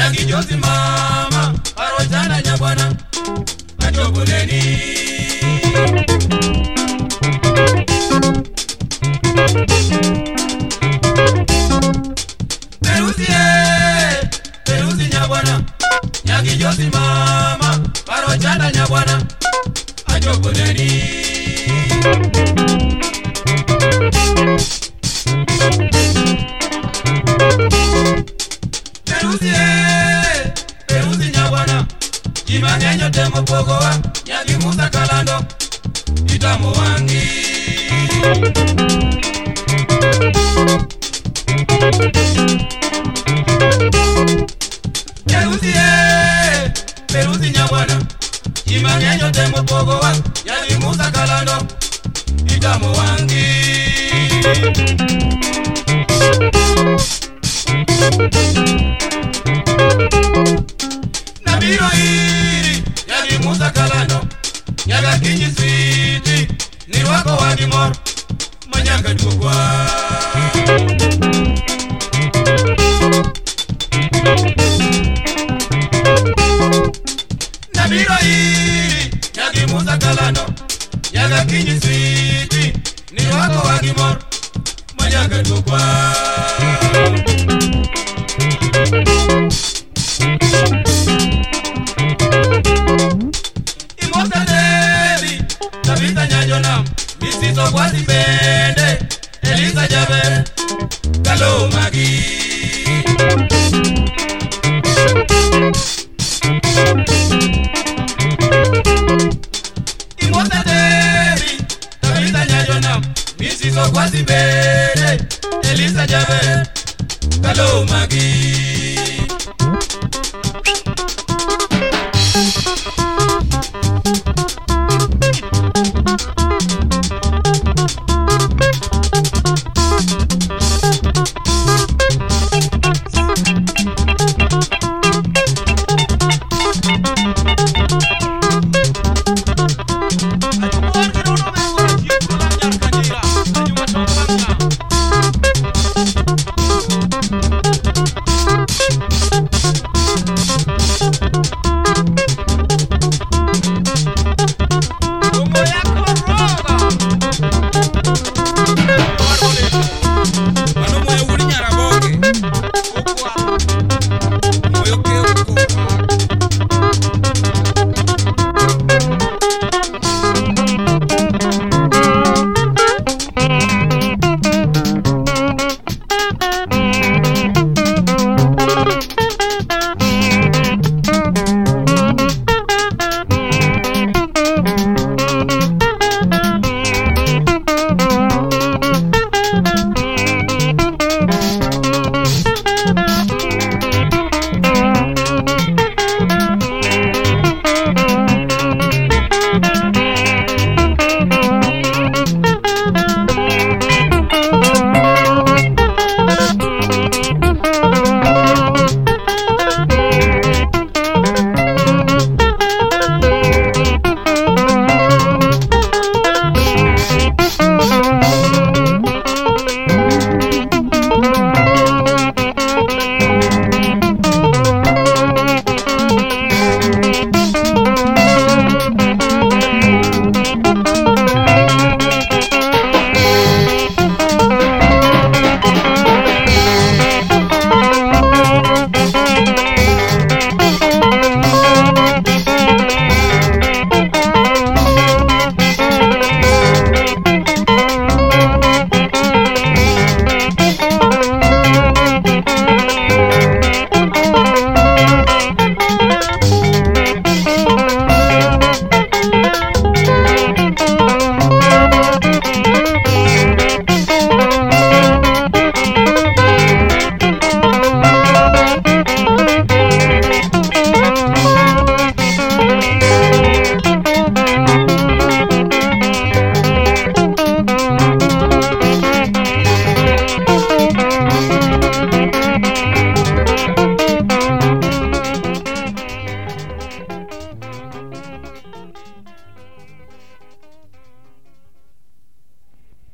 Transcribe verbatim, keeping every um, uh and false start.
Nyangi Josi mama Arojana nyabwana Ajobuleni Perusi eh Perusi nyabwana Nyangi Josi mama Arojana nyabwana Ajobuleni Perusi eh Perusi nyabwana Jimangenyo temo pogowa Nyangi Musa Kalando Itamu wangi Perusi eh Perusi nyabwana Jimangenyo temo pogowa Nyangi Musa Kalando Itamu wangi Nabiro iri Nyangi Musa Kalando Nyaga kinyi switi Ni wako wadi mor Manyanga dukwa